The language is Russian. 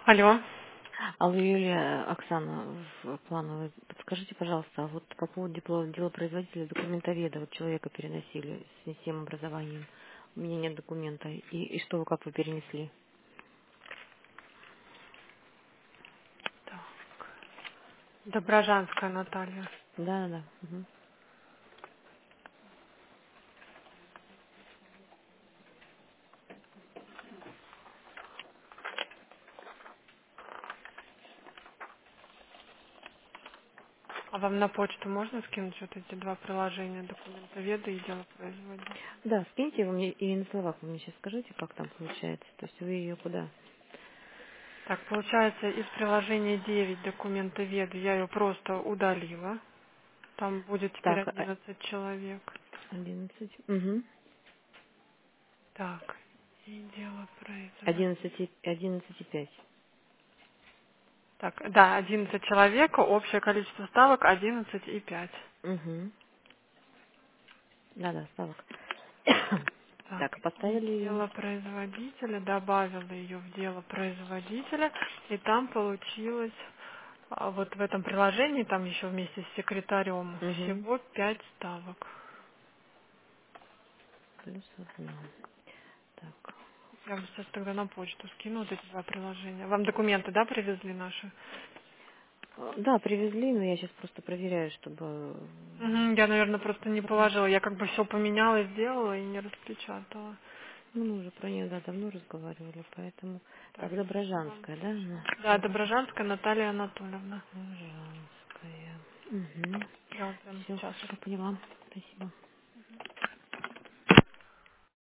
Алло. Алло, Юлия, Оксана, плановой. Подскажите, пожалуйста, а вот по поводу дела производителя документоведа, вот человека переносили с несем образованием. У меня нет документа. И что вы, как вы перенесли? Доброжанская Наталья. Да, да, да. Мгм. А вам на почту можно скинуть вот эти два приложения, документоведа и дело производителя? Да, скиньте вы мне, и на словах вы мне сейчас скажите, как там получается. То есть вы ее куда? Так, получается, из приложения 9 документоведа я ее просто удалила. Там будет теперь Так, 11 человек. 11. Угу. Так, и дело производителя. 11,5. Так, да, 11 человек, общее количество ставок 11,5. Угу. Да, да, ставок. Так, Так, и поставили ее. дело производителя, добавила ее в дело производителя, и там получилось, вот в этом приложении, там еще вместе с секретарем, Угу. всего 5 ставок. Плюс одна. Так. Я вам сейчас тогда на почту скину вот эти два приложения. Вам документы, да, привезли наши? Да, привезли, но я сейчас просто проверяю, чтобы... Мгм, я, наверное, просто не положила. Я как бы все поменяла, сделала и не распечатала. Ну, мы уже про нее, да, давно разговаривали, поэтому... Так, Так, сейчас вам Доброжанская, да, пришлю. она? Да, Доброжанская Наталья Анатольевна. Доброжанская. Угу. Я вам прямо Все, сейчас хорошо, поняла. Спасибо.